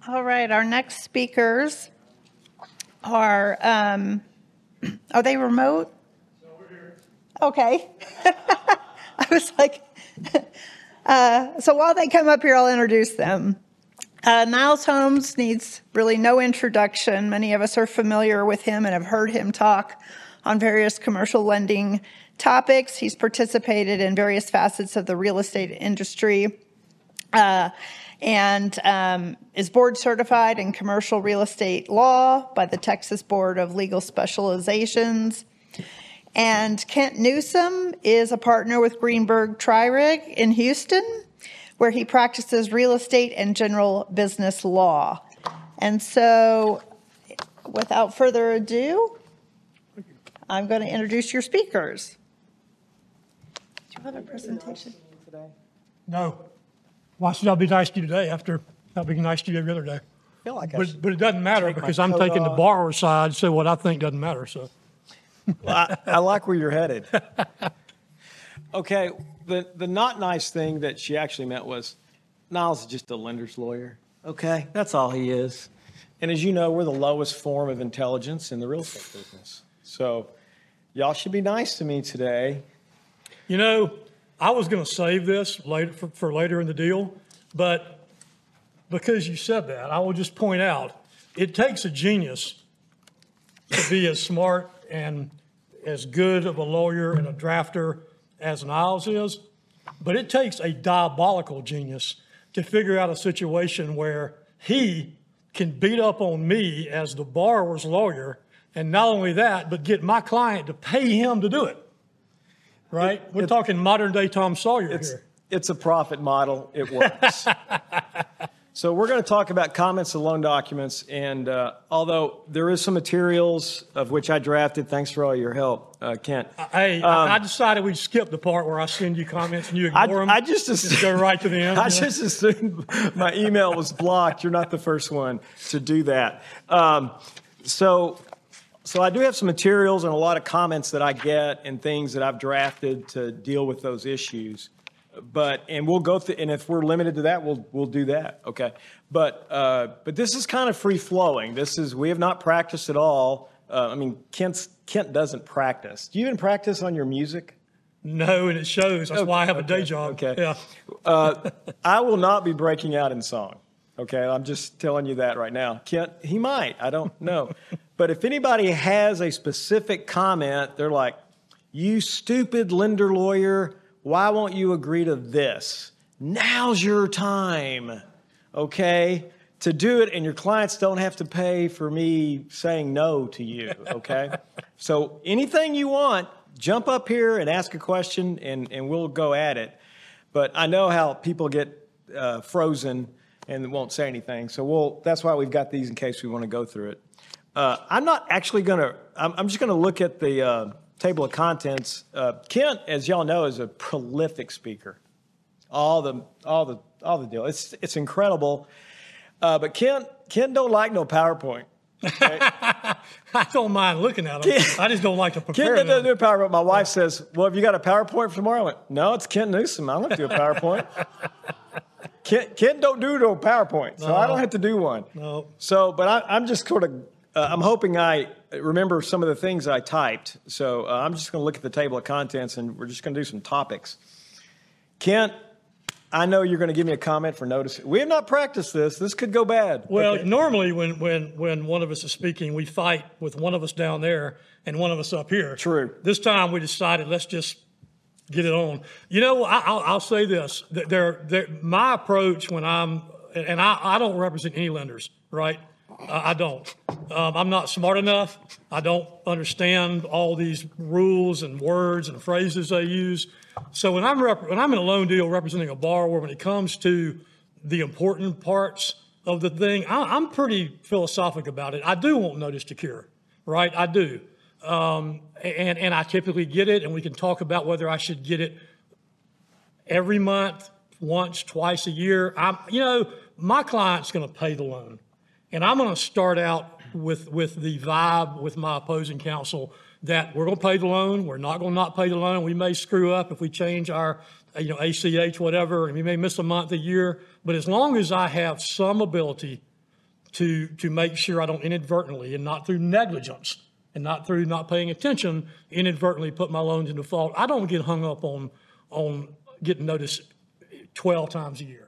All right, our next speakers are they remote? No, we're here. Okay. I was like, so while they come up here, I'll introduce them. Niles Holmes needs really no introduction. Many of us are familiar with him and have heard him talk on various commercial lending topics. He's participated in various facets of the real estate industry and is board certified in commercial real estate law by the Texas Board of Legal Specializations. And Kent Newsome is a partner with Greenberg Trierig in Houston, where he practices real estate and general business law. And so, without further ado, I'm going to introduce your speakers. Do you have a presentation today? No. Why should I be nice to you today after not being nice to you every other day? I feel like But it doesn't matter because I'm taking the borrower side, so what I think doesn't matter. So, well, I like where you're headed. Okay, the not nice thing that she actually meant was Niles is just a lender's lawyer. Okay, that's all he is. And as you know, we're the lowest form of intelligence in the real estate business. So y'all should be nice to me today. you know, I was going to save this later for later in the deal, but because you said that, I will just point out it takes a genius to be as smart and as good of a lawyer and a drafter as Niles is, but it takes a diabolical genius to figure out a situation where he can beat up on me as the borrower's lawyer, and not only that, but get my client to pay him to do it. Right? We're talking modern day Tom Sawyer here. It's a profit model. It works. So we're going to talk about comments to loan documents, and although there is some materials of which I drafted, thanks for all your help, Kent. Hey, I decided we'd skip the part where I send you comments and you ignore them. I just go right to the end. I just assumed my email was blocked. You're not the first one to do that. So I do have some materials and a lot of comments that I get and things that I've drafted to deal with those issues. And we'll go through, and if we're limited to that, we'll do that. Okay. But this is kind of free flowing. We have not practiced at all. Kent doesn't practice. Do you even practice on your music? No, and it shows. That's why I have a day job. Okay. Yeah. I will not be breaking out in song. Okay. I'm just telling you that right now. Kent, he might. I don't know. But if anybody has a specific comment, they're like, "You stupid lender lawyer, why won't you agree to this?" Now's your time, okay, to do it, and your clients don't have to pay for me saying no to you, okay? So anything you want, jump up here and ask a question, and we'll go at it. But I know how people get frozen and won't say anything, so that's why we've got these in case we want to go through it. I'm not actually going to – I'm just going to look at the table of contents. Kent, as y'all know, is a prolific speaker. All the deal. It's incredible. But Kent don't like no PowerPoint. Okay? I don't mind looking at them. I just don't like to prepare Kent doesn't them. do a PowerPoint. My wife says, "Well, have you got a PowerPoint for tomorrow?" I went, "No, it's Kent Newsome. I don't do a PowerPoint." Kent don't do no PowerPoint, so I don't have to do one. No. So, but I'm just sort of I'm hoping I remember some of the things I typed. So I'm just going to look at the table of contents, and we're just going to do some topics. Kent, I know you're going to give me a comment for notice. We have not practiced this. This could go bad. Well, okay. Normally when one of us is speaking, we fight with one of us down there and one of us up here. True. This time we decided let's just get it on. You know, I'll say this. My approach when I don't represent any lenders, right? I don't. I'm not smart enough. I don't understand all these rules and words and phrases they use. So when I'm in a loan deal representing a borrower, when it comes to the important parts of the thing, I'm pretty philosophical about it. I do want notice to cure, right? I do. And I typically get it, and we can talk about whether I should get it every month, once, twice a year. My client's going to pay the loan. And I'm going to start out with the vibe with my opposing counsel that we're going to pay the loan. We're not going to not pay the loan. We may screw up if we change our, ACH, whatever, and we may miss a month, a year. But as long as I have some ability to make sure I don't inadvertently, and not through negligence and not through not paying attention, inadvertently put my loans in default. I don't get hung up on getting noticed 12 times a year.